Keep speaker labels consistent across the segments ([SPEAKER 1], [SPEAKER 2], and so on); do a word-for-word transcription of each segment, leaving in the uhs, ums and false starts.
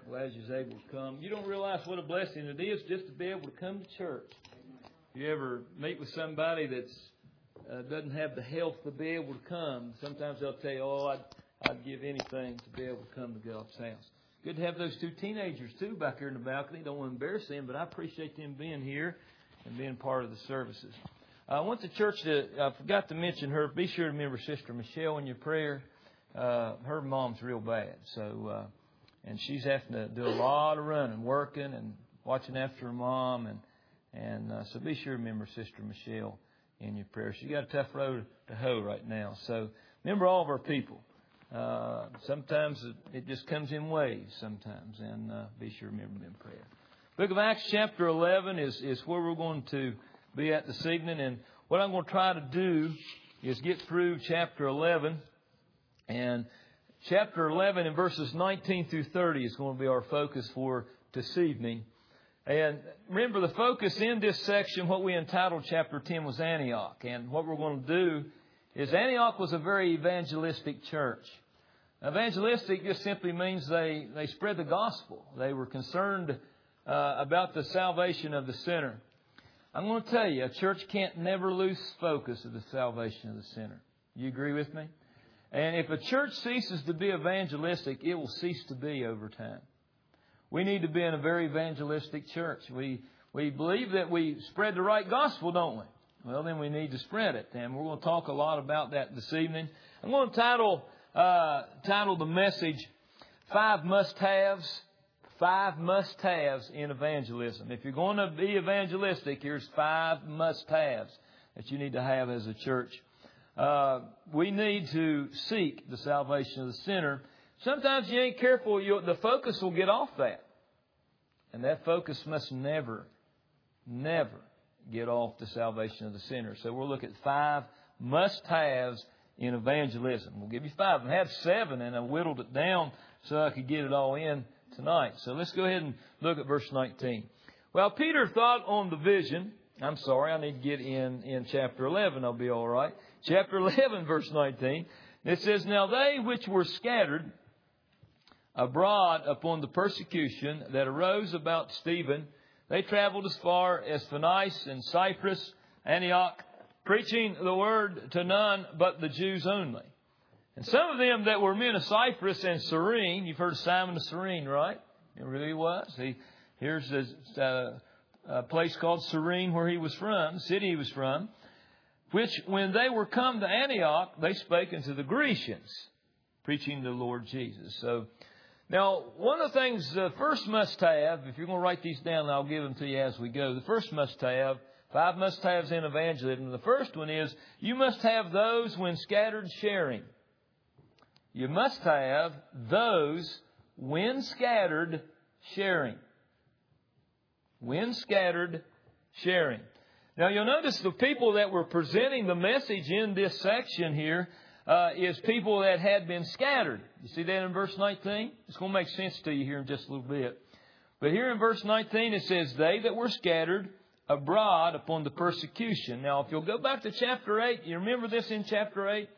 [SPEAKER 1] Glad you was able to come. You don't realize what a blessing it is just to be able to come to church. If you ever meet with somebody that's uh, doesn't have the health to be able to come, sometimes they'll tell you, "Oh, I'd I'd give anything to be able to come to God's house." Good to have those two teenagers too back here in the balcony. Don't want to embarrass them, but I appreciate them being here and being part of the services. I went to church to. I forgot to mention her. Be sure to remember Sister Michelle in your prayer. Uh, her mom's real bad, so uh, and she's having to do a lot of running, working, and watching after her mom, and and uh, so be sure to remember Sister Michelle in your prayers. She got a tough road to hoe right now, so remember all of our people. Uh, sometimes it just comes in waves. Sometimes, and uh, be sure to remember them in prayer. Book of Acts, chapter eleven, is is where we're going to be at this evening, and what I'm going to try to do is get through chapter eleven. And chapter eleven and verses nineteen through thirty is going to be our focus for this evening. And remember, the focus in this section, what we entitled chapter ten, was Antioch. And what we're going to do is Antioch was a very evangelistic church. Evangelistic just simply means they, they spread the gospel. They were concerned uh, about the salvation of the sinner. I'm going to tell you, a church can't never lose focus of the salvation of the sinner. You agree with me? And if a church ceases to be evangelistic, it will cease to be over time. We need to be in a very evangelistic church. We we believe that we spread the right gospel, don't we? Well, then we need to spread it. And we're going to talk a lot about that this evening. I'm going to title uh, title the message, Five Must-Haves, Five Must-Haves in Evangelism. If you're going to be evangelistic, here's five must-haves that you need to have as a church. Uh, we need to seek the salvation of the sinner. Sometimes you ain't careful, you, the focus will get off that. And that focus must never, never get off the salvation of the sinner. So we'll look at five must-haves in evangelism. We'll give you five. I had seven and I whittled it down so I could get it all in tonight. So let's go ahead and look at verse nineteen. Well, Peter thought on the vision. I'm sorry, I need to get in, in chapter eleven. I'll be all right. Chapter eleven, verse nineteen. It says, "Now they which were scattered abroad upon the persecution that arose about Stephen, they traveled as far as Phoenice and Cyprus, Antioch, preaching the word to none but the Jews only. And some of them that were men of Cyprus and Cyrene," you've heard of Simon of Cyrene, right? It really was. He, here's this, uh, a place called Cyrene where he was from, the city he was from, "which when they were come to Antioch, they spake unto the Grecians, preaching the Lord Jesus." So, now, one of the things, the first must-have, if you're going to write these down, I'll give them to you as we go. The first must-have, five must-haves in evangelism. The first one is, you must have those when scattered sharing. You must have those when scattered sharing. When scattered sharing. Now, you'll notice the people that were presenting the message in this section here uh, is people that had been scattered. You see that in verse nineteen? It's going to make sense to you here in just a little bit. But here in verse nineteen it says, "They that were scattered abroad upon the persecution." Now, if you'll go back to chapter eight, you remember this in chapter eight?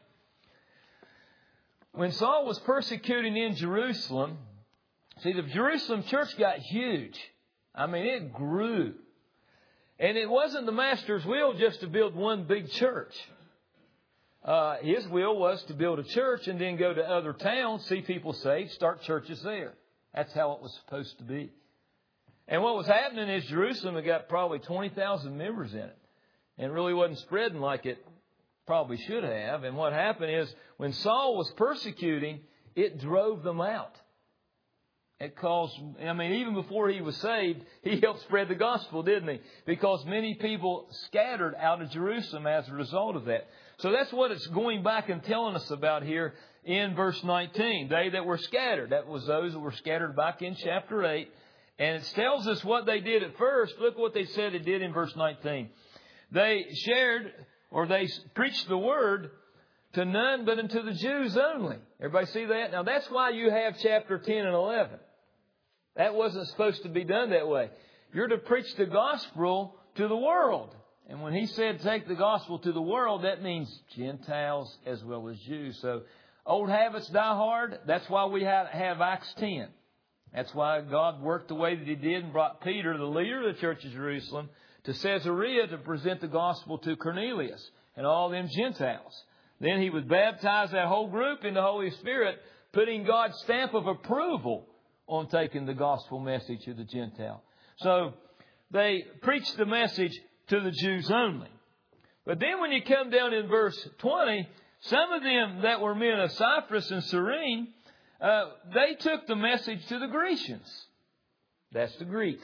[SPEAKER 1] When Saul was persecuting in Jerusalem, see, the Jerusalem church got huge. I mean, it grew. And it wasn't the master's will just to build one big church. Uh, his will was to build a church and then go to other towns, see people saved, start churches there. That's how it was supposed to be. And what was happening is Jerusalem had got probably twenty thousand members in it. And really wasn't spreading like it probably should have. And what happened is when Saul was persecuting, it drove them out. It caused, I mean, even before he was saved, he helped spread the gospel, didn't he? Because many people scattered out of Jerusalem as a result of that. So that's what it's going back and telling us about here in verse nineteen. They that were scattered. That was those that were scattered back in chapter eight. And it tells us what they did at first. Look what they said it did in verse nineteen. They shared, or they preached the word to none but unto the Jews only. Everybody see that? Now that's why you have chapter ten and eleven. That wasn't supposed to be done that way. You're to preach the gospel to the world. And when he said take the gospel to the world, that means Gentiles as well as Jews. So old habits die hard. That's why we have, have Acts ten. That's why God worked the way that He did and brought Peter, the leader of the church of Jerusalem, to Caesarea to present the gospel to Cornelius and all them Gentiles. Then he would baptize that whole group in the Holy Spirit, putting God's stamp of approval on taking the gospel message to the Gentile. So they preached the message to the Jews only. But then when you come down in verse twenty, some of them that were men of Cyprus and Cyrene, uh, they took the message to the Grecians. That's the Greeks.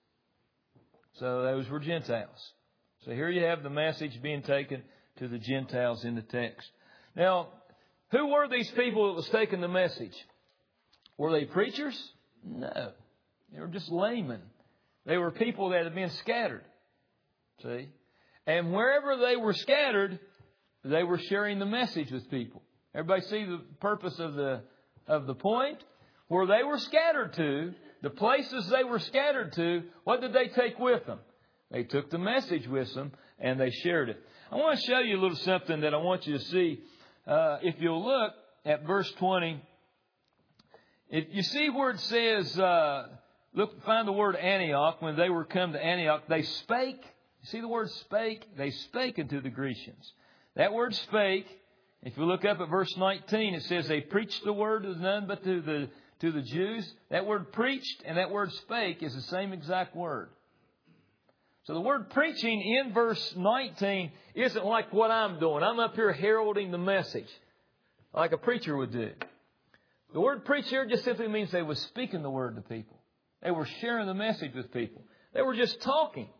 [SPEAKER 1] So those were Gentiles. So here you have the message being taken to the Gentiles in the text. Now, who were these people that was taking the message? Were they preachers? No. They were just laymen. They were people that had been scattered. See? And wherever they were scattered, they were sharing the message with people. Everybody see the purpose of the of the point? Where they were scattered to, the places they were scattered to, what did they take with them? They took the message with them and they shared it. I want to show you a little something that I want you to see. Uh, if you'll look at verse twenty, if you see where it says, uh, look, find the word Antioch. When they were come to Antioch, they spake. You see the word spake? They spake unto the Grecians. That word spake, if you look up at verse nineteen, it says they preached the word to none but to the to the Jews. That word preached and that word spake is the same exact word. So the word preaching in verse nineteen isn't like what I'm doing. I'm up here heralding the message like a preacher would do. The word preach here just simply means they were speaking the word to people. They were sharing the message with people. They were just talking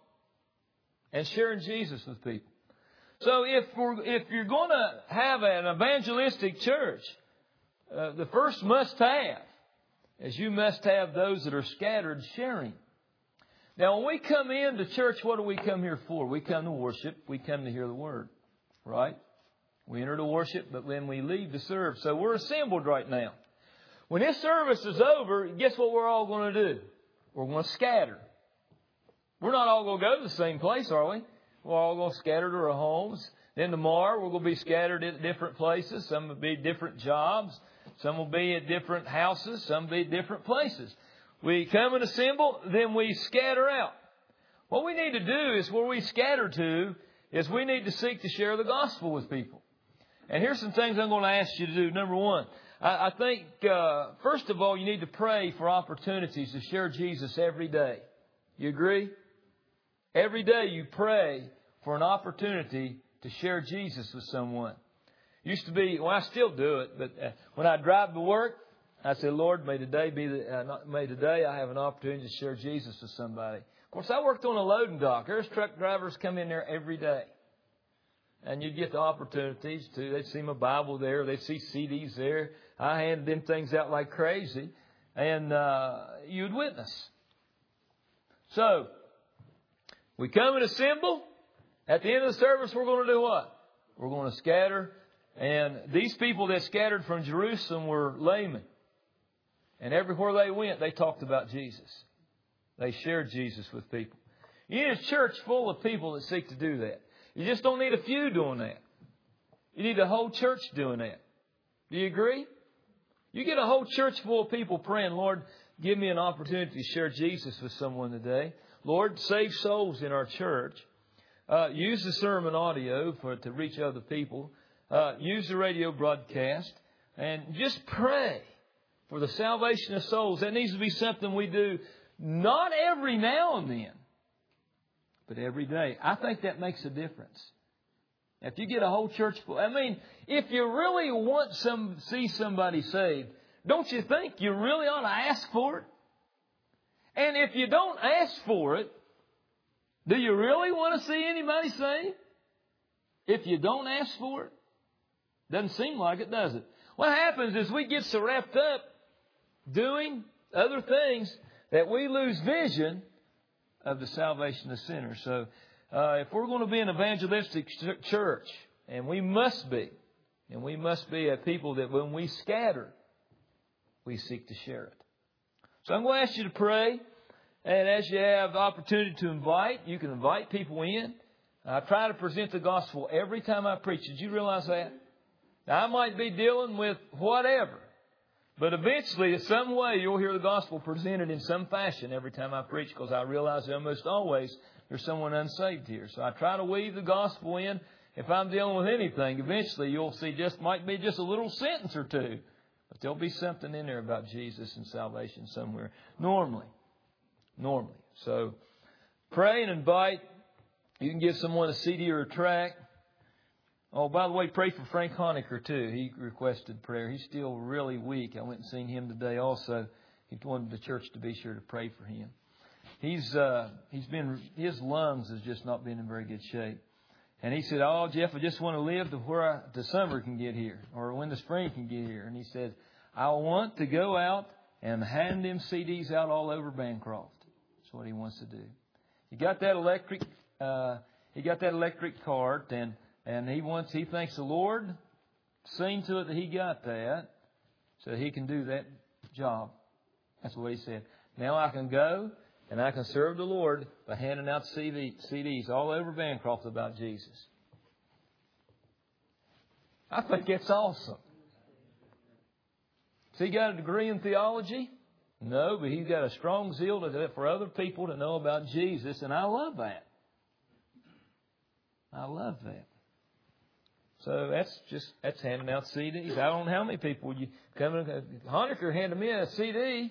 [SPEAKER 1] and sharing Jesus with people. So if we're, if you're going to have an evangelistic church, uh, the first must-have is you must have those that are scattered sharing. Now, when we come into church, what do we come here for? We come to worship. We come to hear the Word, right? We enter to worship, but then we leave to serve. So we're assembled right now. When this service is over, guess what we're all going to do? We're going to scatter. We're not all going to go to the same place, are we? We're all going to scatter to our homes. Then tomorrow we're going to be scattered at different places. Some will be different jobs. Some will be at different houses. Some will be at different places. We come and assemble, then we scatter out. What we need to do is where we scatter to is we need to seek to share the gospel with people. And here's some things I'm going to ask you to do. Number one, I, I think, uh, first of all, you need to pray for opportunities to share Jesus every day. You agree? Every day you pray for an opportunity to share Jesus with someone. Used to be, well, I still do it, but uh, when I drive to work, I say, Lord, may today be the, uh, not, may today I have an opportunity to share Jesus with somebody. Of course, I worked on a loading dock. There's truck drivers come in there every day. And you'd get the opportunities to, they'd see my Bible there, they'd see C Ds there. I handed them things out like crazy. And uh, you'd witness. So, we come and assemble. At the end of the service, we're going to do what? We're going to scatter. And these people that scattered from Jerusalem were laymen. And everywhere they went, they talked about Jesus. They shared Jesus with people. You need a church full of people that seek to do that. You just don't need a few doing that. You need a whole church doing that. Do you agree? You get a whole church full of people praying, Lord, give me an opportunity to share Jesus with someone today. Lord, save souls in our church. Uh, use the sermon audio for to reach other people. Uh, use the radio broadcast. And just pray for the salvation of souls. That needs to be something we do not every now and then, but every day. I think that makes a difference. If you get a whole church full, I mean, if you really want some see somebody saved, don't you think you really ought to ask for it? And if you don't ask for it, do you really want to see anybody saved? If you don't ask for it? Doesn't seem like it, does it? What happens is we get so wrapped up doing other things that we lose vision of the salvation of sinners. So uh, if we're going to be an evangelistic ch- church, and we must be, and we must be a people that when we scatter, we seek to share it. So I'm going to ask you to pray. And as you have the opportunity to invite, you can invite people in. I try to present the gospel every time I preach. Did you realize that? Now, I might be dealing with whatever. But eventually, in some way, you'll hear the gospel presented in some fashion every time I preach, because I realize that almost always there's someone unsaved here. So I try to weave the gospel in. If I'm dealing with anything, eventually you'll see just might be just a little sentence or two. But there'll be something in there about Jesus and salvation somewhere. Normally. Normally. So pray and invite. You can give someone a C D or a tract. Oh, by the way, pray for Frank Honecker too. He requested prayer. He's still really weak. I went and seen him today also. He wanted the church to be sure to pray for him. He's uh, he's been his lungs has just not been in very good shape. And he said, "Oh, Jeff, I just want to live to where I, the summer can get here, or when the spring can get here." And he said, "I want to go out and hand them C Ds out all over Bancroft." That's what he wants to do. He got that electric. Uh, he got that electric cart, and and he wants. He thanks the Lord seen to it that he got that, so he can do that job. That's what he said. Now I can go and I can serve the Lord by handing out C Ds all over Bancroft about Jesus. I think that's awesome. Has he got a degree in theology? No, but he's got a strong zeal to, for other people to know about Jesus, and I love that. I love that. So that's just that's handing out C Ds. I don't know how many people you come in. Honecker handed me a C D.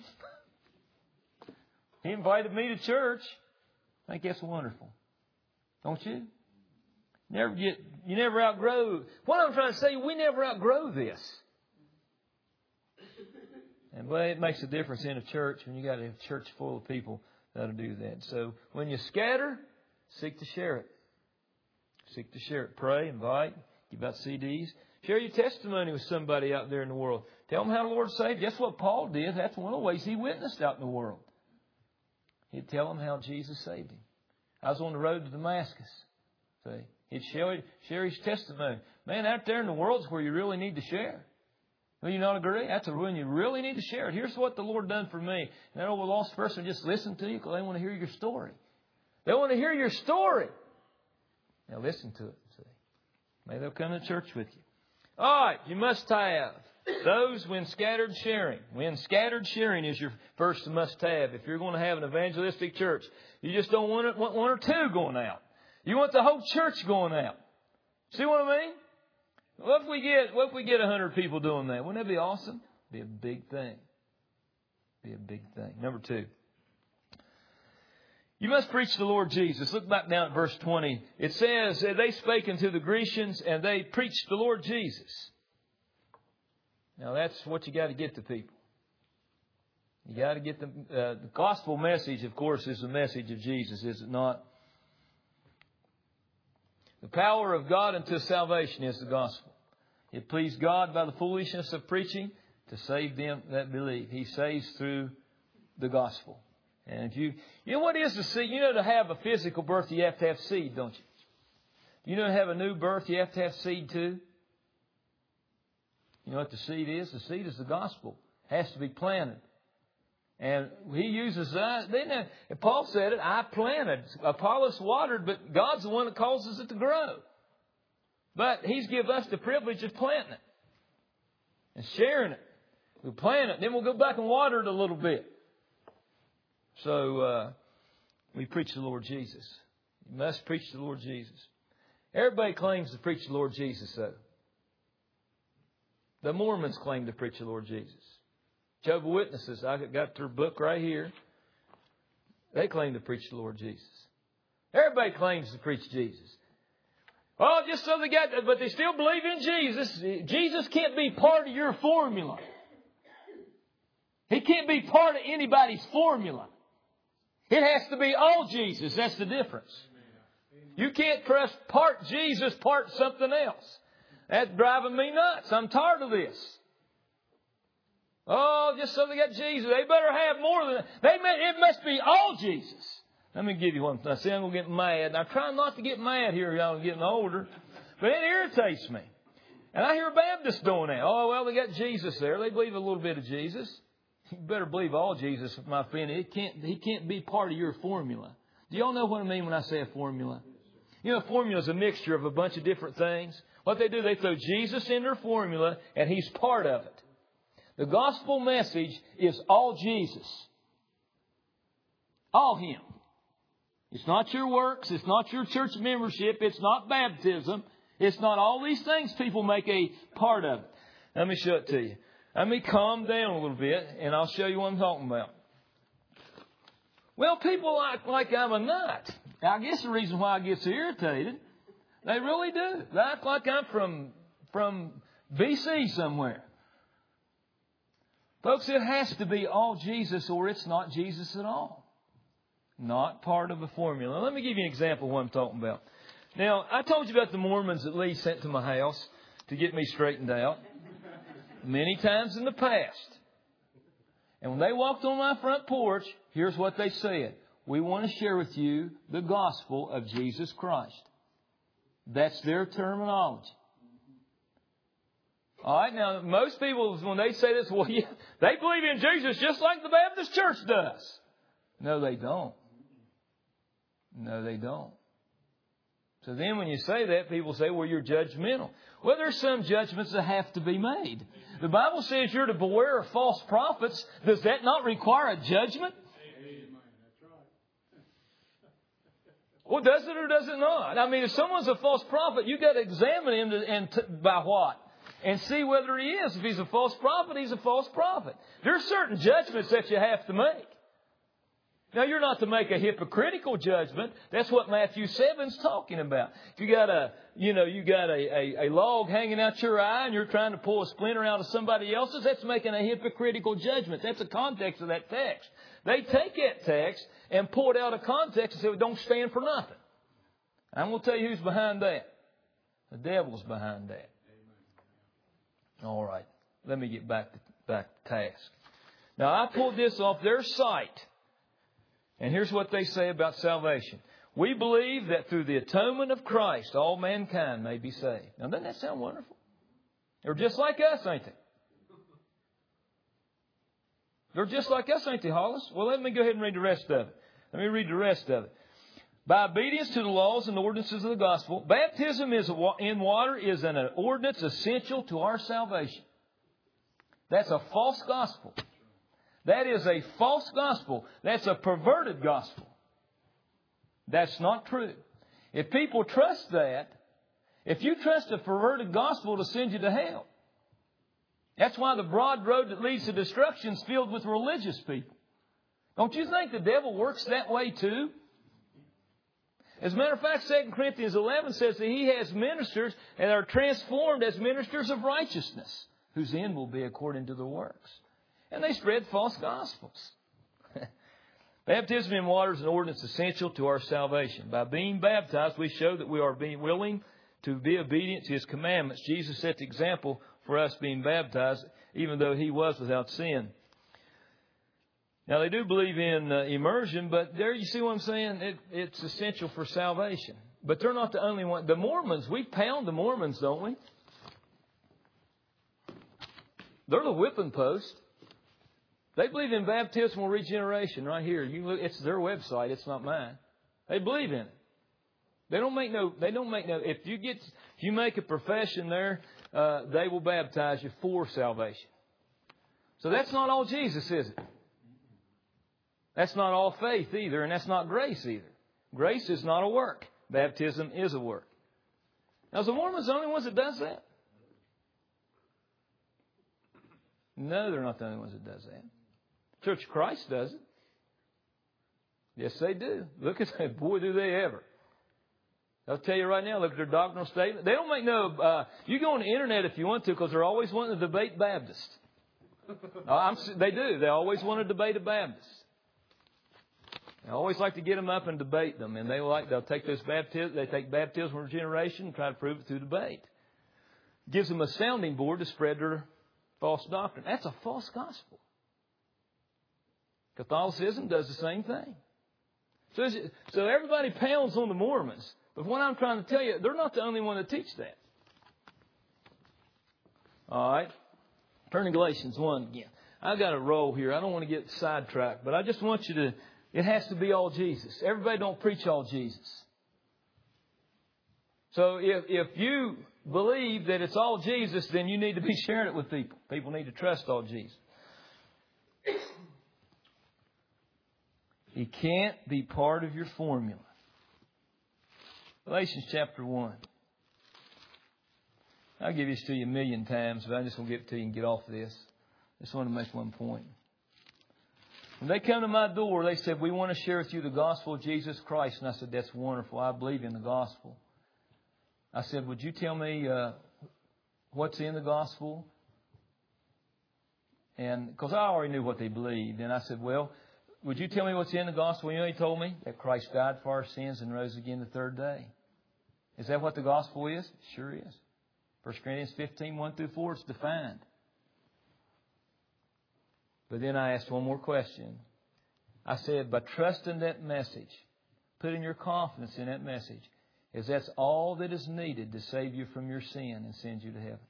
[SPEAKER 1] He invited me to church. I think that's wonderful, don't you? Never get you never outgrow. What I'm trying to say, we never outgrow this. And boy, it makes a difference in a church when you got a church full of people that'll do that. So when you scatter, seek to share it. Seek to share it. Pray, invite, give out C Ds. Share your testimony with somebody out there in the world. Tell them how the Lord saved you. That's what Paul did. That's one of the ways he witnessed out in the world. He'd tell them how Jesus saved him. I was on the road to Damascus. See, he'd share, share his testimony. Man, out there in the world is where you really need to share. Will you not agree? That's when you really need to share it. Here's what the Lord done for me. And that old lost person just listen to you because they want to hear your story. They want to hear your story. Now listen to it. See, maybe they'll come to church with you. All right, you must have those when scattered sharing. When scattered sharing is your first must have. If you're going to have an evangelistic church, you just don't want, it, want one or two going out. You want the whole church going out. See what I mean? What if we get what if we get a hundred people doing that? Wouldn't that be awesome? Be a big thing. Be a big thing. Number two. You must preach the Lord Jesus. Look back down at verse twenty. It says, they spake unto the Grecians and they preached the Lord Jesus. Now that's what you got to get to people. You got to get the, uh, the gospel message, of course, is the message of Jesus, is it not? The power of God unto salvation is the gospel. It pleased God by the foolishness of preaching to save them that believe. He saves through the gospel. And if you, you know what is the seed? You know, to have a physical birth, you have to have seed, don't you? You know, to have a new birth, you have to have seed too. You know what the seed is? The seed is the gospel. It has to be planted. And he uses that. Then Paul said it, I planted, Apollos watered, but God's the one that causes it to grow. But he's given us the privilege of planting it and sharing it. We'll plant it, then we'll go back and water it a little bit. So uh, we preach the Lord Jesus. You must preach the Lord Jesus. Everybody claims to preach the Lord Jesus, though. The Mormons claim to preach the Lord Jesus. Jehovah's Witnesses, I got their book right here. They claim to preach the Lord Jesus. Everybody claims to preach Jesus. Oh, just so they got, but they still believe in Jesus. Jesus can't be part of your formula. He can't be part of anybody's formula. It has to be all Jesus. That's the difference. You can't trust part Jesus, part something else. That's driving me nuts. I'm tired of this. Oh, just so they got Jesus. They better have more than that. They may, it must be all Jesus. Let me give you one. I say I'm going to get mad. And I try not to get mad here, y'all, I'm getting older. But it irritates me. And I hear Baptists doing that. Oh, well, they got Jesus there. They believe a little bit of Jesus. You better believe all Jesus, my friend. It can't, he can't be part of your formula. Do y'all know what I mean when I say a formula? You know, a formula is a mixture of a bunch of different things. What they do, they throw Jesus in their formula, and He's part of it. The gospel message is all Jesus. All Him. It's not your works. It's not your church membership. It's not baptism. It's not all these things people make a part of it. Let me show it to you. Let me calm down a little bit and I'll show you what I'm talking about. Well, people act like I'm a nut. I guess the reason why I get so irritated, they really do. They act like I'm from, from B C somewhere. Folks, it has to be all Jesus or it's not Jesus at all. Not part of the formula. Let me give you an example of what I'm talking about. Now, I told you about the Mormons that Lee sent to my house to get me straightened out many times in the past. And when they walked on my front porch, here's what they said. We want to share with you the gospel of Jesus Christ. That's their terminology. All right, now, most people, when they say this, well, yeah, they believe in Jesus just like the Baptist church does. No, they don't. No, they don't. So then when you say that, people say, well, you're judgmental. Well, there's some judgments that have to be made. The Bible says you're to beware of false prophets. Does that not require a judgment? Well, does it or does it not? I mean, if someone's a false prophet, you've got to examine him to, and t- by what? And see whether he is. If he's a false prophet, he's a false prophet. There are certain judgments that you have to make. Now, you're not to make a hypocritical judgment. That's what Matthew seven's talking about. If you got a, you know, you got a, a, a log hanging out your eye and you're trying to pull a splinter out of somebody else's, that's making a hypocritical judgment. That's the context of that text. They take that text and pull it out of context and say, well, don't stand for nothing. I'm going to tell you who's behind that. The devil's behind that. All right. Let me get back to, back to task. Now, I pulled this off their site. And here's what they say about salvation. We believe that through the atonement of Christ, all mankind may be saved. Now, doesn't that sound wonderful? They're just like us, ain't they? They're just like us, ain't they, Hollis? Well, let me go ahead and read the rest of it. Let me read the rest of it. By obedience to the laws and ordinances of the gospel, baptism is a, in water is an ordinance essential to our salvation. That's a false gospel. That is a false gospel. That's a perverted gospel. That's not true. If people trust that, if you trust a perverted gospel to send you to hell, that's why the broad road that leads to destruction is filled with religious people. Don't you think the devil works that way too? As a matter of fact, Second Corinthians eleven says that he has ministers and are transformed as ministers of righteousness, whose end will be according to the works. And they spread false gospels. Baptism in water is an ordinance essential to our salvation. By being baptized, we show that we are being willing to be obedient to His commandments. Jesus set the example for us being baptized, even though He was without sin. Now, they do believe in uh, immersion, but there you see what I'm saying? It, it's essential for salvation. But they're not the only one. The Mormons, we pound the Mormons, don't we? They're the whipping post. They believe in baptismal regeneration right here. You look, it's their website. It's not mine. They believe in it. They don't make no. They don't make no. If you get, if you make a profession there, uh, they will baptize you for salvation. So that's not all Jesus, is it? That's not all faith either, and that's not grace either. Grace is not a work. Baptism is a work. Now, is the Mormons the only ones that does that? No, they're not the only ones that does that. Church of Christ does it. Yes, they do. Look at that. Boy, do they ever. I'll tell you right now, look at their doctrinal statement. They don't make no... Uh, you go on the internet if you want to, because they're always wanting to debate Baptists. uh, I'm, they do. They always want to debate a Baptist. They always like to get them up and debate them. And they like, they'll take this baptism, they take baptismal regeneration and try to prove it through debate. Gives them a sounding board to spread their false doctrine. That's a false gospel. Catholicism does the same thing. So, so everybody pounds on the Mormons. But what I'm trying to tell you, they're not the only one that teach that. All right. Turn to Galatians one again. I've got a roll here. I don't want to get sidetracked, but I just want you to, it has to be all Jesus. Everybody don't preach all Jesus. So if, if you believe that it's all Jesus, then you need to be sharing it with people. People need to trust all Jesus. He can't be part of your formula. Galatians chapter one. I'll give this to you a million times, but I just want to give it to you and get off of this. I just want to make one point. When they come to my door, they said, we want to share with you the gospel of Jesus Christ. And I said, that's wonderful. I believe in the gospel. I said, would you tell me uh, what's in the gospel? And because I already knew what they believed. And I said, well, would you tell me what's in the gospel? You know, he told me that Christ died for our sins and rose again the third day. Is that what the gospel is? It sure is. First Corinthians fifteen, one through four, it's defined. But then I asked one more question. I said, by trusting that message, putting your confidence in that message, is that's all that is needed to save you from your sin and send you to heaven.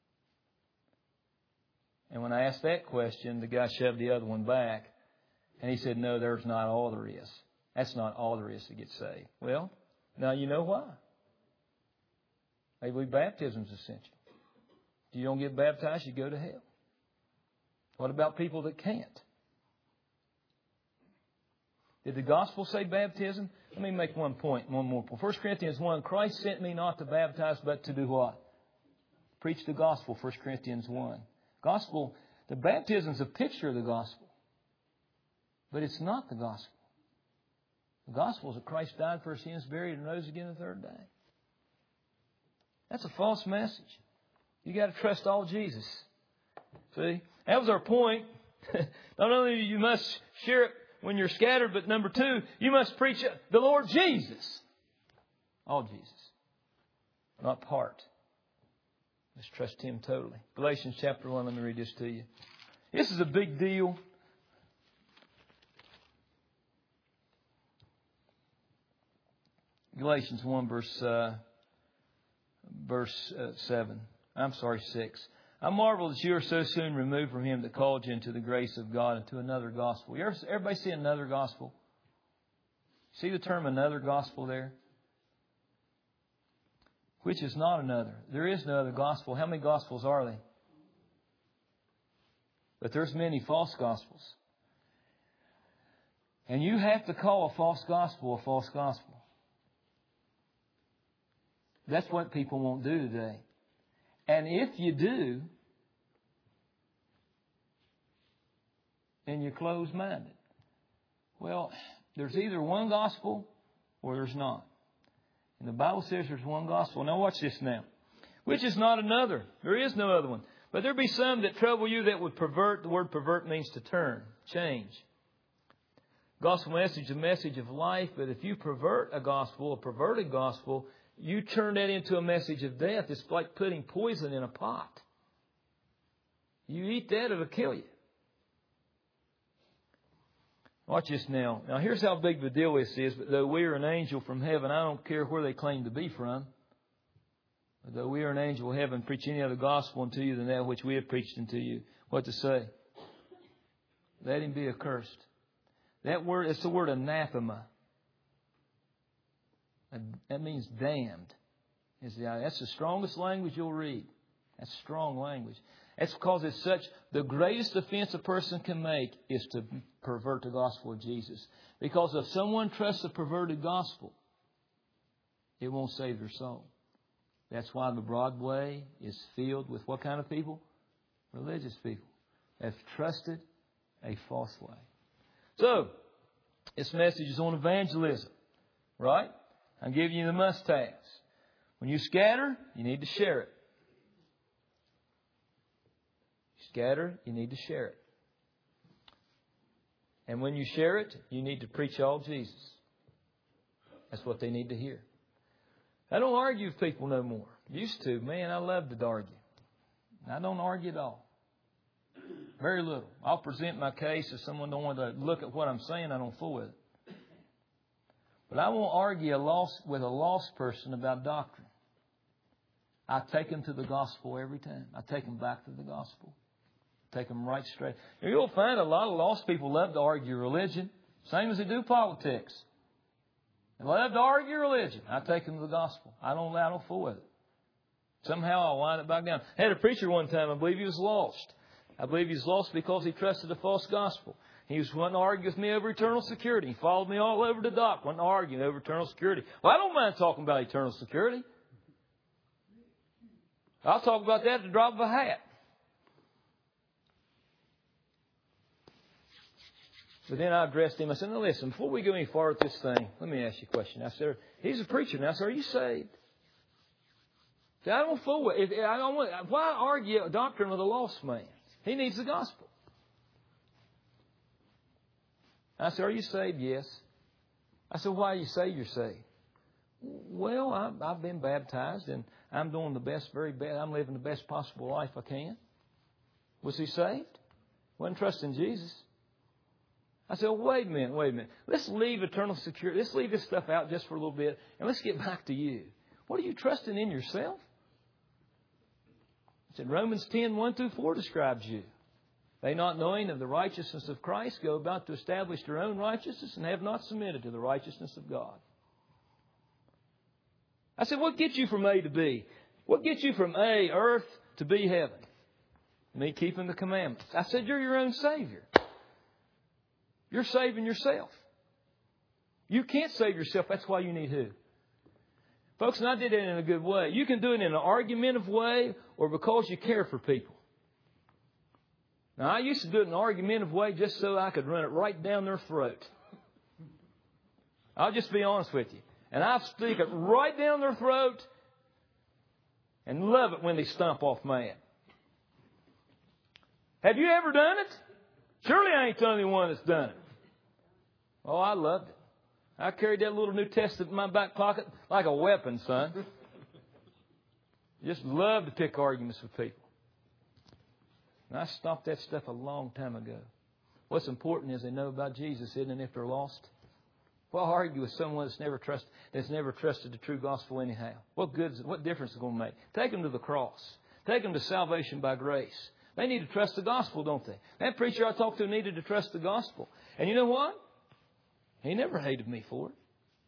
[SPEAKER 1] And when I asked that question, the guy shoved the other one back. And he said, no, there's not all there is. That's not all there is to get saved. Well, now you know why. They believe baptism is essential. If you don't get baptized, you go to hell. What about people that can't? Did the gospel say baptism? Let me make one point, one more point. First Corinthians one, Christ sent me not to baptize, but to do what? Preach the gospel, First Corinthians one. Gospel, the baptism is a picture of the gospel. But it's not the gospel. The gospel is that Christ died for our sins, buried, and rose again the third day. That's a false message. You got to trust all Jesus. See? That was our point. Not only you must share it when you're scattered, but number two, you must preach the Lord Jesus. All Jesus. Not part. Let's trust Him totally. Galatians chapter one, let me read this to you. This is a big deal. Galatians one, verse uh, verse uh, seven. I'm sorry, six. I marvel that you are so soon removed from Him that called you into the grace of God and to another gospel. You ever, everybody see another gospel? See the term another gospel there? Which is not another. There is no other gospel. How many gospels are there? But there's many false gospels. And you have to call a false gospel a false gospel. That's what people won't do today. And if you do, then you're closed-minded. Well, there's either one gospel or there's not. And the Bible says there's one gospel. Now watch this now. Which is not another. There is no other one. But there be some that trouble you that would pervert. The word pervert means to turn, change. Gospel message is a message of life. But if you pervert a gospel, a perverted gospel, you turn that into a message of death. It's like putting poison in a pot. You eat that, it'll kill you. Watch this now. Now here's how big the deal this is. But though we are an angel from heaven, I don't care where they claim to be from. But though we are an angel of heaven, preach any other gospel unto you than that which we have preached unto you. What to say? Let him be accursed. That word, it's the word anathema. That means damned. That's the strongest language you'll read. That's strong language. That's because it's such, the greatest offense a person can make is to pervert the gospel of Jesus. Because if someone trusts a perverted gospel, it won't save their soul. That's why the Broadway is filled with what kind of people? Religious people. Have trusted a false way. So, this message is on evangelism. Right? I'm giving you the must-haves. When you scatter, you need to share it. You scatter, you need to share it. And when you share it, you need to preach all Jesus. That's what they need to hear. I don't argue with people no more. Used to. Man, I loved to argue. I don't argue at all. Very little. I'll present my case. If someone don't want to look at what I'm saying, I don't fool with it. But I won't argue a lost, with a lost person about doctrine. I take them to the gospel every time. I take them back to the gospel. Take them right straight. Now, you'll find a lot of lost people love to argue religion. Same as they do politics. They love to argue religion. I take them to the gospel. I don't, I don't fool with it. Somehow I'll wind it back down. I had a preacher one time, I believe he was lost. I believe he was lost because he trusted a false gospel. He was wanting to argue with me over eternal security. He followed me all over the dock, wanting to argue over eternal security. Well, I don't mind talking about eternal security. I'll talk about that at the drop of a hat. But then I addressed him. I said, now listen, before we go any farther with this thing, let me ask you a question. I said, he's a preacher now, so are you saved? I said, I don't fool with it. I don't want, why argue a doctrine with a lost man? He needs the gospel. I said, are you saved? Yes. I said, why do you say you're saved? Well, I've, I've been baptized and I'm doing the best, very best. I'm living the best possible life I can. Was he saved? Wasn't trusting Jesus. I said, well, wait a minute, wait a minute. Let's leave eternal security. Let's leave this stuff out just for a little bit and let's get back to you. What are you trusting in yourself? I said, Romans ten, one through four describes you. They, not knowing of the righteousness of Christ, go about to establish their own righteousness and have not submitted to the righteousness of God. I said, what gets you from A to B? What gets you from A, earth, to B, heaven? Me keeping the commandments. I said, you're your own Savior. You're saving yourself. You can't save yourself. That's why you need who? Folks, and I did it in a good way. You can do it in an argumentative way or because you care for people. Now, I used to do it in an argumentative way just so I could run it right down their throat. I'll just be honest with you. And I stick it right down their throat and love it when they stomp off mad. Have you ever done it? Surely I ain't the only one that's done it. Oh, I loved it. I carried that little New Testament in my back pocket like a weapon, son. Just love to pick arguments with people. And I stopped that stuff a long time ago. What's important is they know about Jesus, isn't it, if they're lost? Well, argue with someone that's never trusted, that's never trusted the true gospel anyhow. What good? What difference is it going to make? Take them to the cross. Take them to salvation by grace. They need to trust the gospel, don't they? That preacher I talked to needed to trust the gospel. And you know what? He never hated me for it.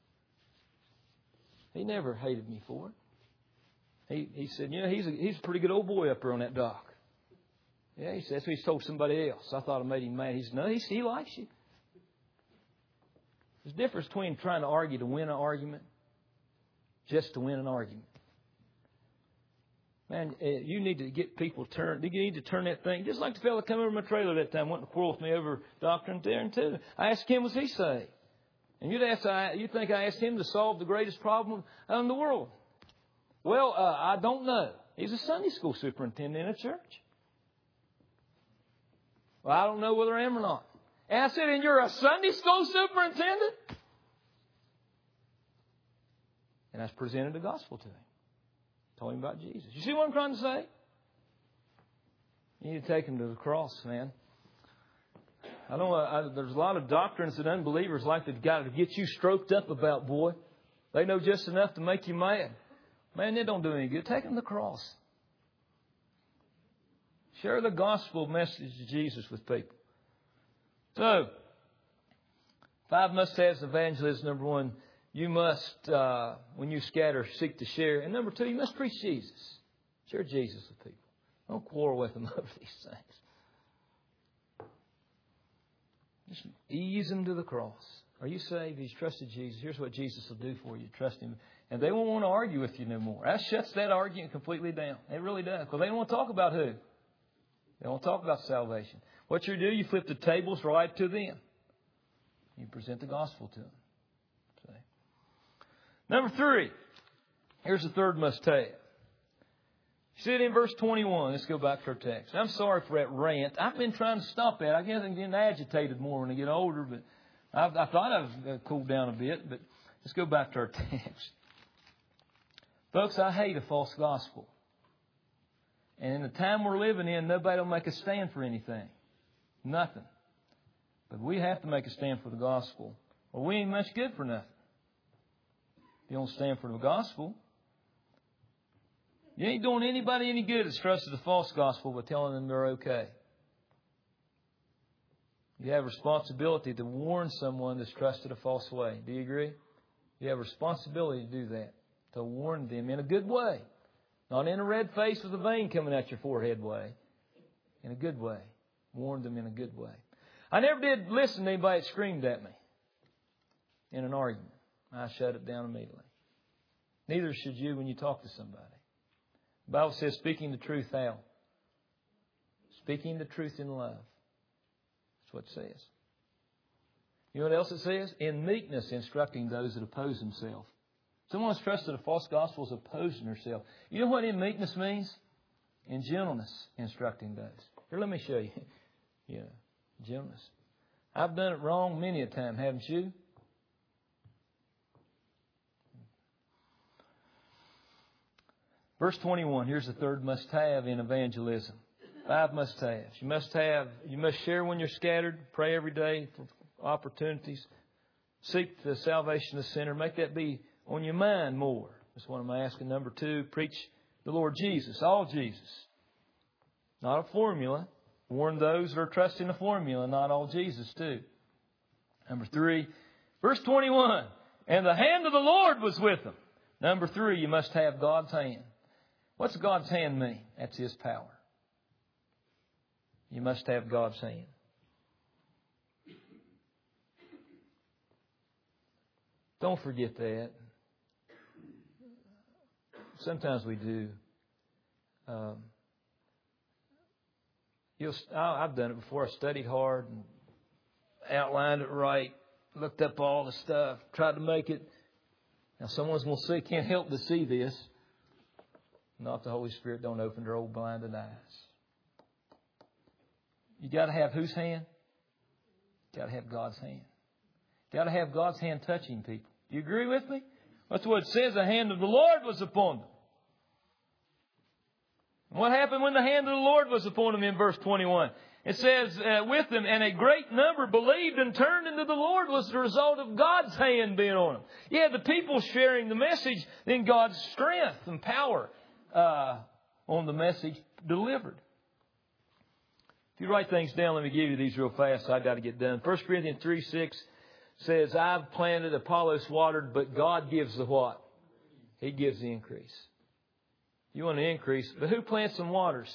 [SPEAKER 1] He never hated me for it. He he said, you know, he's a, he's a pretty good old boy up there on that dock. Yeah, he said, that's what he's told somebody else. I thought I made him mad. He said, no, he, he likes you. There's a difference between trying to argue to win an argument, just to win an argument. Man, you need to get people turned. You need to turn that thing. Just like the fellow come over my trailer that time, wanting to quarrel with me over doctrine there and too. I asked him, was he saved? And you'd ask, you think I asked him to solve the greatest problem in the world? Well, uh, I don't know. He's a Sunday school superintendent in a church. Well, I don't know whether I am or not. And I said, and you're a Sunday school superintendent? And I presented the gospel to him. Told him about Jesus. You see what I'm trying to say? You need to take him to the cross, man. I don't. I, there's a lot of doctrines that unbelievers like to got to get you stroked up about, boy. They know just enough to make you mad. Man, they don't do any good. Take them to the cross. Share the gospel message of Jesus with people. So, five must-haves of evangelism. Number one, you must, uh, when you scatter, seek to share. And number two, you must preach Jesus. Share Jesus with people. Don't quarrel with them over these things. Just ease them to the cross. Are you saved? He's trusted Jesus. Here's what Jesus will do for you. Trust Him. And they won't want to argue with you no more. That shuts that argument completely down. It really does. Because they don't want to talk about who. They don't want to talk about salvation. What you do, you flip the tables right to them. You present the gospel to them. See? Number three. Here's the third must-have. See it in verse twenty-one. Let's go back to our text. I'm sorry for that rant. I've been trying to stop that. I guess I'm getting agitated more when I get older, but I, I thought I've cooled down a bit. But let's go back to our text. Folks, I hate a false gospel. And in the time we're living in, nobody will make a stand for anything. Nothing. But we have to make a stand for the gospel, or we ain't much good for nothing. If you don't stand for the gospel, you ain't doing anybody any good that's trusted the false gospel by telling them they're okay. You have a responsibility to warn someone that's trusted a false way. Do you agree? You have a responsibility to do that, to warn them in a good way. Not in a red face with a vein coming out your forehead way. In a good way. Warn them in a good way. I never did listen to anybody that screamed at me in an argument. I shut it down immediately. Neither should you when you talk to somebody. The Bible says speaking the truth how? Speaking the truth in love. That's what it says. You know what else it says? In meekness instructing those that oppose themselves. Someone who's trusted a false gospel is opposing herself. You know what in meekness means? In gentleness instructing those. Here, let me show you. Yeah, gentleness. I've done it wrong many a time, haven't you? Verse twenty-one, here's the third must-have in evangelism. Five must-haves. You must have, you must share when you're scattered. Pray every day for opportunities. Seek the salvation of the sinner. Make that be on your mind more. That's what I'm asking. Number two, preach the Lord Jesus. All Jesus. Not a formula. Warn those that are trusting a formula, not all Jesus too. Number three, verse twenty-one, and the hand of the Lord was with them. Number three, you must have God's hand. What's God's hand mean? That's His power. You must have God's hand. Don't forget that. Sometimes we do. Um, you'll, I've done it before. I studied hard and outlined it right, looked up all the stuff, tried to make it. Now, someone's going to say, can't help but see this. Not the Holy Spirit don't open their old blinded eyes. You got to have whose hand? You got to have God's hand. You got to have God's hand touching people. Do you agree with me? That's what it says. The hand of the Lord was upon them. And what happened when the hand of the Lord was upon them in verse twenty-one? It says, uh, with them, and a great number believed and turned into the Lord was the result of God's hand being on them. Yeah, the people sharing the message, then God's strength and power uh, on the message delivered. If you write things down, let me give you these real fast. I've got to get done. First Corinthians three six says, I've planted, Apollos watered, but God gives the what? He gives the increase. You want to increase, but who plants and waters?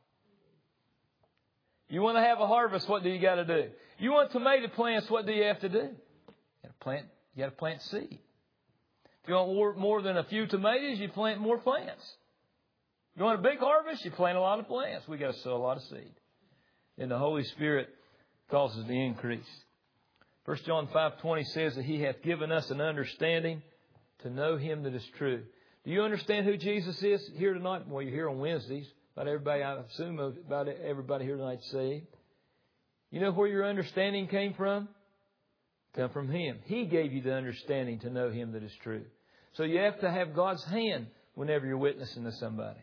[SPEAKER 1] You want to have a harvest, what do you got to do? You want tomato plants, what do you have to do? You got to plant, you got to plant seed. If you want more, more than a few tomatoes, you plant more plants. If you want a big harvest, you plant a lot of plants. We got to sow a lot of seed. And the Holy Spirit causes the increase. First John five twenty says that He hath given us an understanding to know Him that is true. Do you understand who Jesus is here tonight? Well, you're here on Wednesdays. About everybody, I assume about everybody here tonight saved. You know where your understanding came from? Come from Him. He gave you the understanding to know Him that is true. So you have to have God's hand whenever you're witnessing to somebody.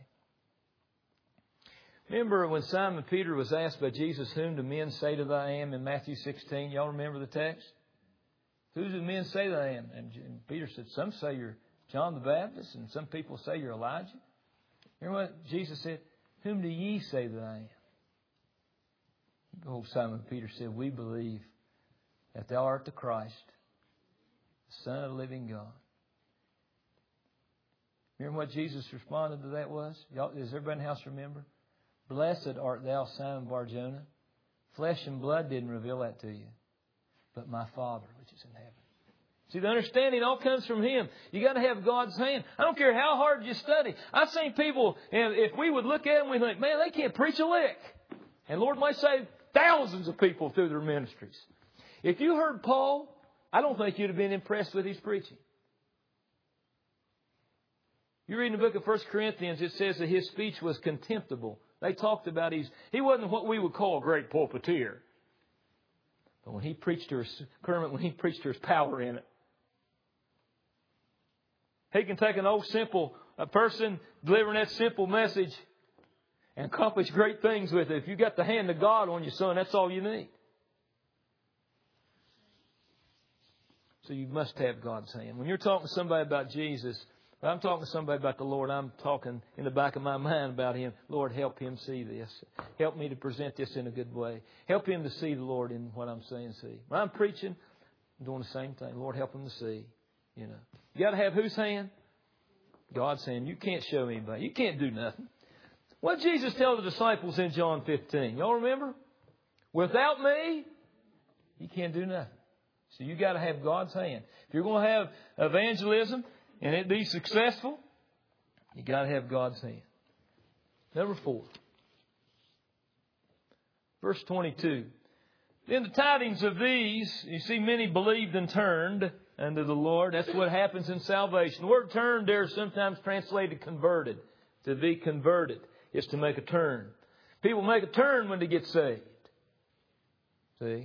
[SPEAKER 1] Remember when Simon Peter was asked by Jesus, whom do men say that I am in Matthew sixteen? Y'all remember the text? Who do men say that I am? And Peter said, some say you're John the Baptist, and some people say you're Elijah. Remember what Jesus said? Whom do ye say that I am? Old Simon Peter said, we believe that thou art the Christ, the Son of the living God. Remember what Jesus responded to that was? Y'all, does everybody in the house remember? Blessed art thou, Simon Bar-Jonah. Flesh and blood didn't reveal that to you, but my Father which is in heaven. See, the understanding all comes from Him. You got to have God's hand. I don't care how hard you study. I've seen people, and if we would look at them, we think, man, they can't preach a lick. And Lord might save thousands of people through their ministries. If you heard Paul, I don't think you'd have been impressed with his preaching. You read in the book of First Corinthians, it says that his speech was contemptible. They talked about his, he wasn't what we would call a great pulpiteer. But when he preached, there was, Kermit, when he preached, there was power in it. He can take an old simple a person delivering that simple message and accomplish great things with it. If you got the hand of God on you, son, that's all you need. So you must have God's hand. When you're talking to somebody about Jesus, when I'm talking to somebody about the Lord, I'm talking in the back of my mind about Him. Lord, help him see this. Help me to present this in a good way. Help him to see the Lord in what I'm saying. See, when I'm preaching, I'm doing the same thing. Lord, help him to see. You know, you got to have whose hand? God saying, you can't show me anybody. You can't do nothing. What did Jesus tell the disciples in John fifteen? Y'all remember? Without me, you can't do nothing. So you got to have God's hand. If you're going to have evangelism and it be successful, you got to have God's hand. Number four. Verse twenty-two. Then the tidings of these, you see, many believed and turned unto the Lord. That's what happens in salvation. The word turned there is sometimes translated converted. To be converted is to make a turn. People make a turn when they get saved. See?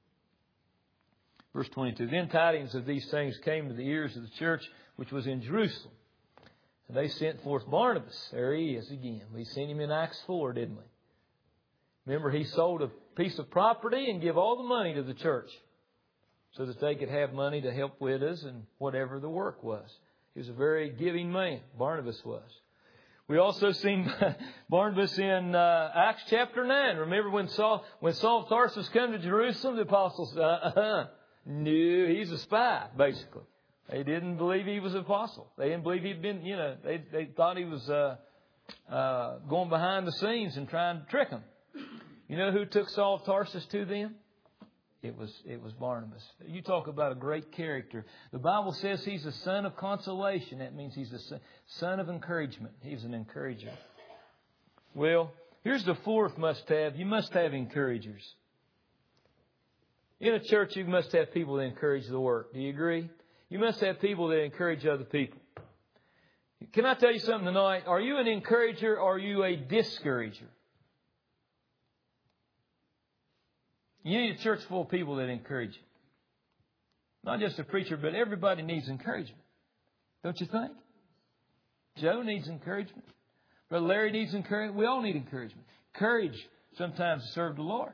[SPEAKER 1] Verse twenty-two. Then tidings of these things came to the ears of the church which was in Jerusalem. And they sent forth Barnabas. There he is again. We seen him in Acts four, didn't we? Remember, he sold a piece of property and gave all the money to the church so that they could have money to help widows and whatever the work was. He was a very giving man. Barnabas was. We also seen Barnabas in uh, Acts chapter nine. Remember when Saul, when Saul of Tarsus came to Jerusalem, the apostles uh, knew he's a spy, basically. They didn't believe he was an apostle. They didn't believe he'd been, you know, they, they thought he was uh, uh, going behind the scenes and trying to trick them. You know who took Saul of Tarsus to them? It was, it was Barnabas. You talk about a great character. The Bible says he's a son of consolation. That means he's a son of encouragement. He's an encourager. Well, here's the fourth must-have. You must have encouragers. In a church, you must have people that encourage the work. Do you agree? You must have people that encourage other people. Can I tell you something tonight? Are you an encourager or are you a discourager? You need a church full of people that encourage you. Not just a preacher, but everybody needs encouragement. Don't you think? Joe needs encouragement. Brother Larry needs encouragement. We all need encouragement. Courage sometimes to serve the Lord.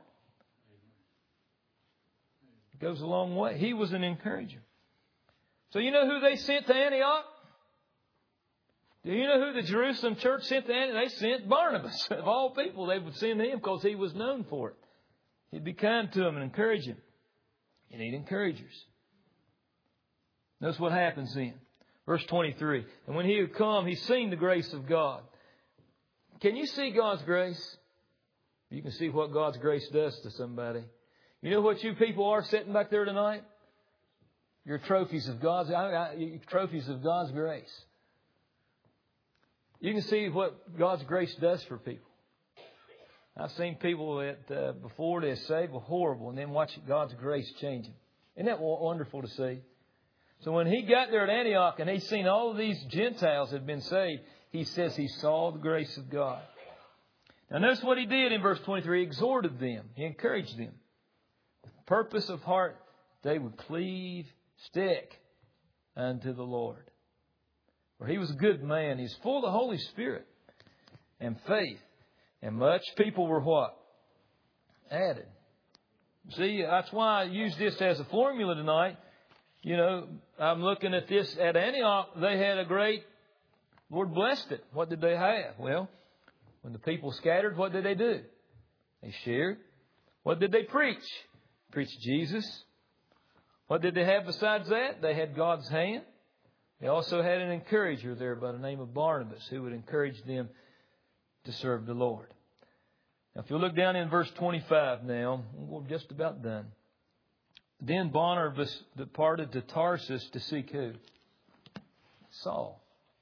[SPEAKER 1] It goes a long way. He was an encourager. So you know who they sent to Antioch? Do you know who the Jerusalem church sent to Antioch? They sent Barnabas. Of all people, they would send him because he was known for it. He'd be kind to them and encourage them. You need encouragers. Notice what happens then. Verse twenty-three. And when he had come, he seen the grace of God. Can you see God's grace? You can see what God's grace does to somebody. You know what you people are sitting back there tonight? You're trophies of God's, trophies of God's grace. You can see what God's grace does for people. I've seen people that uh, before they're saved were horrible and then watch God's grace change them. Isn't that wonderful to see? So when he got there at Antioch and he seen all of these Gentiles had been saved, he says he saw the grace of God. Now notice what he did in verse twenty-three. He exhorted them. He encouraged them. With the purpose of heart, they would cleave, stick unto the Lord. For he was a good man. He's full of the Holy Spirit and faith. And much people were what? Added. See, that's why I use this as a formula tonight. You know, I'm looking at this at Antioch. They had a great, Lord blessed it. What did they have? Well, when the people scattered, what did they do? They shared. What did they preach? Preach Jesus. What did they have besides that? They had God's hand. They also had an encourager there by the name of Barnabas who would encourage them to serve the Lord. Now, if you look down in verse twenty-five now, we're just about done. Then Barnabas departed to Tarsus to seek who? Saul.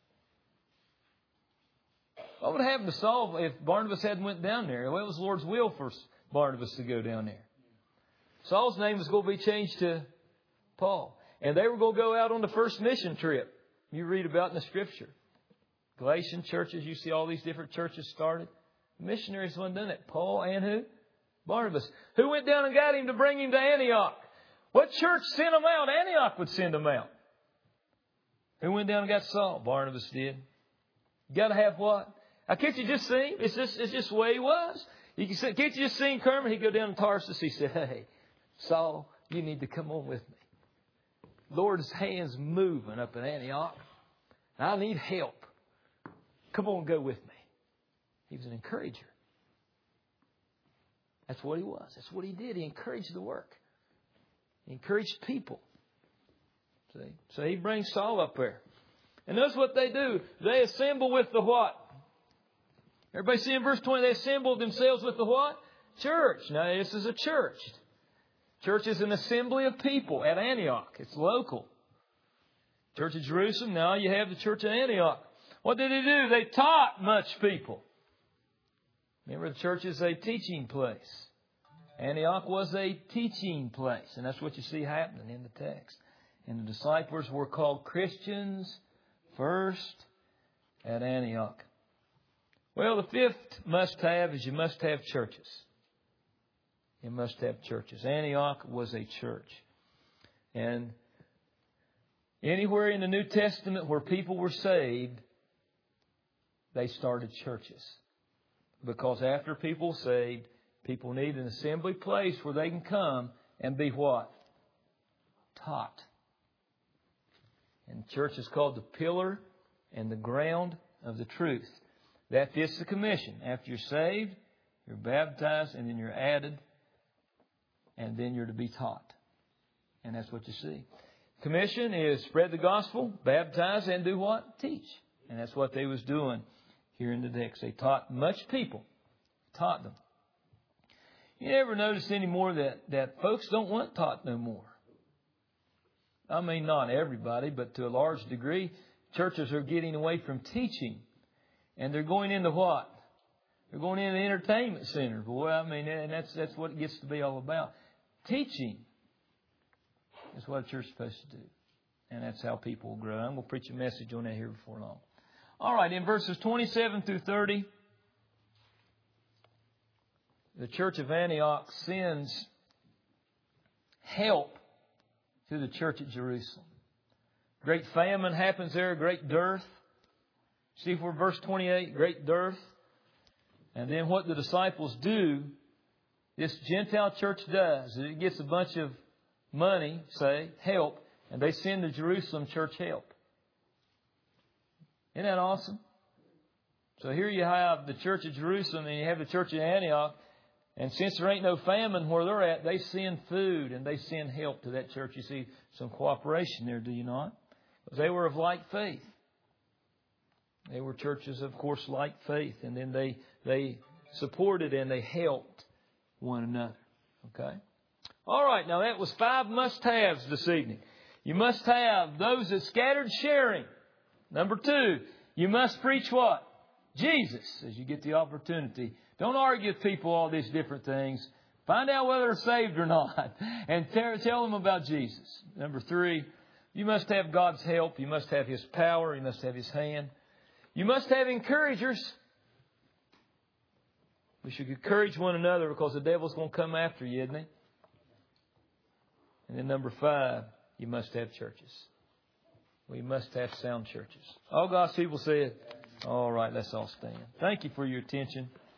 [SPEAKER 1] What would have happened to Saul if Barnabas hadn't went down there? Well, it was the Lord's will for Barnabas to go down there. Saul's name was going to be changed to Paul. And they were going to go out on the first mission trip you read about in the Scripture. Galatian churches, you see all these different churches started. The missionaries wasn't doing it. Paul and who? Barnabas. Who went down and got him to bring him to Antioch? What church sent him out? Antioch would send him out. Who went down and got Saul? Barnabas did. You got to have what? Now, can't you just see? It's just, it's just the way he was. You can see, can't you just see Kermit? He'd go down to Tarsus. He said, hey, Saul, you need to come on with me. Lord's hand's moving up in Antioch. I need help. Come on, go with me. He was an encourager. That's what he was. That's what he did. He encouraged the work. He encouraged people. See? So he brings Saul up there. And notice what they do. They assemble with the what? Everybody see in verse twenty, they assembled themselves with the what? Church. Now, this is a church. Church is an assembly of people at Antioch. It's local. Church of Jerusalem, now you have the church of Antioch. What did they do? They taught much people. Remember, the church is a teaching place. Antioch was a teaching place. And that's what you see happening in the text. And the disciples were called Christians first at Antioch. Well, the fifth must-have is you must have churches. You must have churches. Antioch was a church. And anywhere in the New Testament where people were saved, they started churches. Because after people were saved, people need an assembly place where they can come and be what? Taught. And the church is called the pillar and the ground of the truth. That fits the commission. After you're saved, you're baptized, and then you're added, and then you're to be taught. And that's what you see. Commission is spread the gospel, baptize, and do what? Teach. And that's what they was doing here in the text. They taught much people. Taught them. You never notice anymore that, that folks don't want taught no more. I mean, not everybody, but to a large degree, churches are getting away from teaching. And they're going into what? They're going into entertainment centers. Boy, I mean, and that's that's what it gets to be all about. Teaching is what a church is supposed to do. And that's how people will grow. I'm going to preach a message on that here before long. All right, in verses twenty-seven through thirty, the church of Antioch sends help to the church at Jerusalem. Great famine happens there, great dearth. See for verse twenty-eight, great dearth. And then what the disciples do, this Gentile church does, it gets a bunch of money, say, help, and they send the Jerusalem church help. Isn't that awesome? So here you have the church of Jerusalem and you have the church of Antioch. And since there ain't no famine where they're at, they send food and they send help to that church. You see some cooperation there, do you not? Because they were of like faith. They were churches, of course, like faith. And then they they supported and they helped one another. Okay? All right, now that was five must-haves this evening. You must have those that scattered sharing. Number two, you must preach what? Jesus, as you get the opportunity. Don't argue with people all these different things. Find out whether they're saved or not. And tell them about Jesus. Number three, you must have God's help. You must have His power. You must have His hand. You must have encouragers. We should encourage one another because the devil's going to come after you, isn't he? And then number five, you must have churches. We must have sound churches. All God's people said, all right, let's all stand. Thank you for your attention.